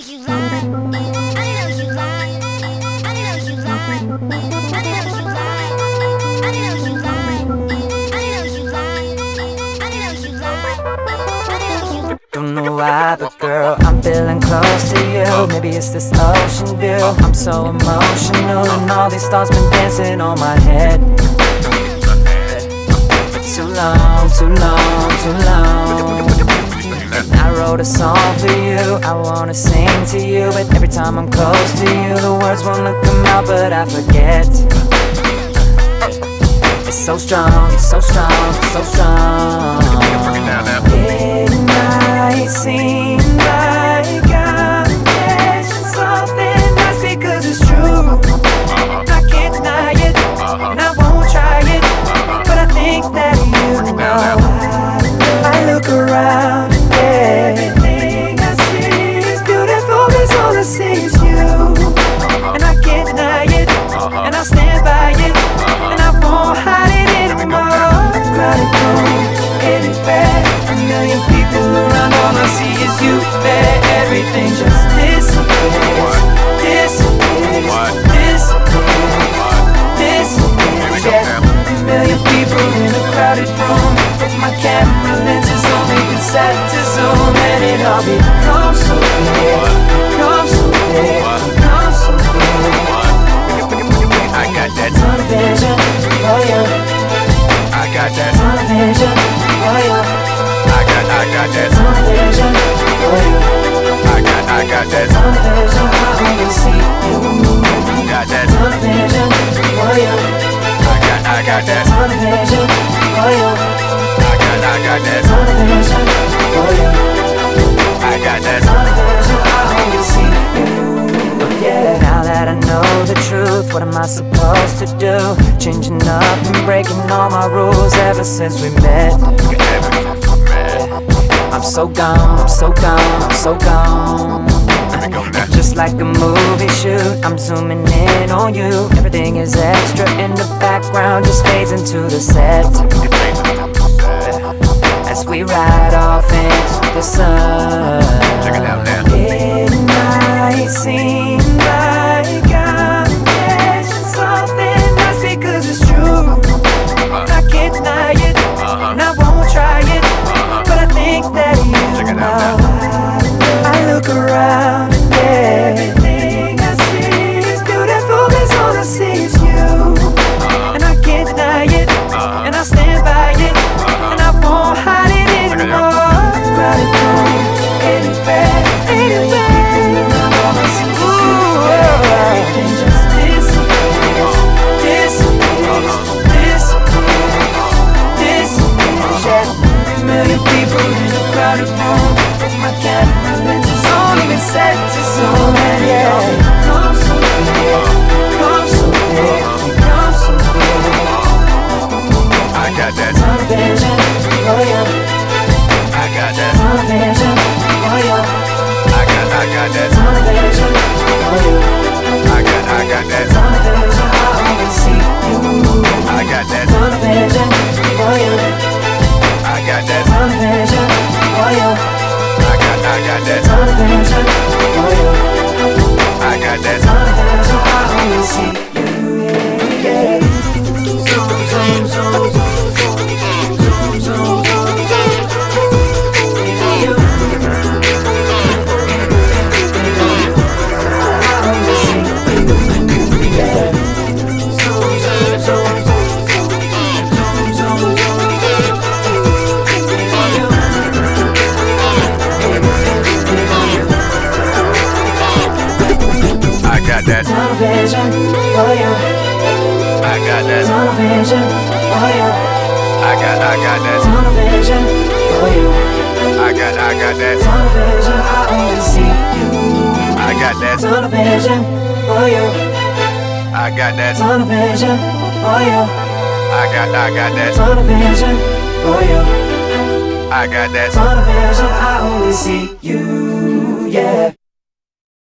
you lie. I know you lie. I know you lie. I know you lie. I know you lie. I know you lie. I know you lie. I know you lie. Don't know why, but girl, I'm feeling close to you. Maybe it's this ocean view. I'm so emotional, and all these thoughts been dancing on my head. Too long, too long, too long. I wrote a song for you, I wanna sing to you, but every time I'm close to you, the words wanna come out, but I forget. It's so strong, it's so strong, it's so strong. It might seem like I'm catching something nice because it's true. I can't deny it, and I won't try it, but I think that you know. I look around and everything I see is beautiful, cause all I see is you. And I can't deny it, and I'll stand by it, and I won't hide it anymore. Crowded room, anywhere, a million people around, all I see is you there. Everything just disappears, disappears, disappears, disappears. Yeah, a million people in a crowded room, with my camera lenses only been set to zoom, and it all becomes so clear, becomes so clear, becomes so clear. I got that Tunnel vision, oh yeah. I got that Tunnel vision, oh yeah. I got that Tunnel vision, oh yeah. I got that Tunnel vision, I only see you. got that Tunnel vision, oh yeah. I got that Tunnel vision, oh yeah. I got that Tunnel vision, oh yeah. I got that Tunnel vision, I only see you. Yeah. Now that I know the truth, what am I supposed to do? Changing up and breaking all my rules ever since we met. I'm so gone, I'm so gone, I'm so gone. Just like a movie shoot, I'm zooming in on you. Everything is extra in the background, just fades into the set. As we ride off into the sun. Check it out now. It might seem like I'm catching something nice because it's true. I can't deny it, and I won't try it, but I think that you know. I look around and everything I see is beautiful, cause all I see is you. And I can't deny it, and I'll stand by it, and I won't hide it anymore. Crowded room, anywhere, anywhere, all I see is you. Everything just disappears, disappears, disappears, disappears. Yeah, a million people in a crowded room, with my camera lenses only been set to zoom, and yeah, come so clear, come so clear, come so clear. I got that Tunnel vision, oh yeah. I got that Tunnel vision, oh yeah. I got that Tunnel vision, oh yeah. I got that Tunnel vision, I only see you. I got that Tunnel vision, oh yeah. I got that Tunnel vision, oh yeah. I got that Tunnel vision, oh yeah. I got that Tunnel vision, I only see you. Yeah, yeah. Zoom, zoom, zoom, zoom, zoom, zoom, zoom, you. I only see you. Yeah. Zoom, zoom, zoom, zoom, zoom, zoom, I got that Tunnel vision, oh yeah. I got that Tunnel vision, oh yeah. I got that Tunnel vision, oh yeah. I got that Tunnel vision, I only see you. I got that Tunnel vision, oh yeah. I got that Tunnel vision, oh yeah. I got that Tunnel vision, oh yeah. I got that Tunnel vision, I only see you. Yeah.